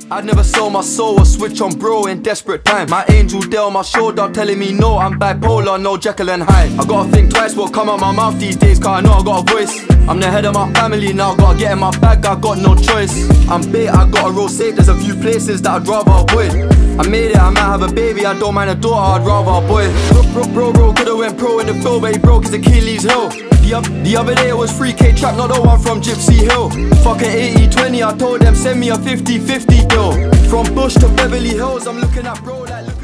I'd never sell my soul or switch on bro in desperate times. My angel there on my shoulder telling me no, I'm bipolar, no Jekyll and Hyde. I gotta think twice what come out my mouth these days, cause I know I got a voice. I'm the head of my family now, gotta get in my bag, I got no choice. I'm bait, I gotta roll safe, there's a few places that I'd rather avoid. I made it, I might have a baby, I don't mind a daughter, I'd rather a boy. Bro, could've went pro in the field, but he broke his Achilles heel. The other day it was 3K trap, not the one from Gypsy Hill. Fuck an 80-20, I told them send me a 50-50 deal. From Bush to Beverly Hills, I'm looking at bro like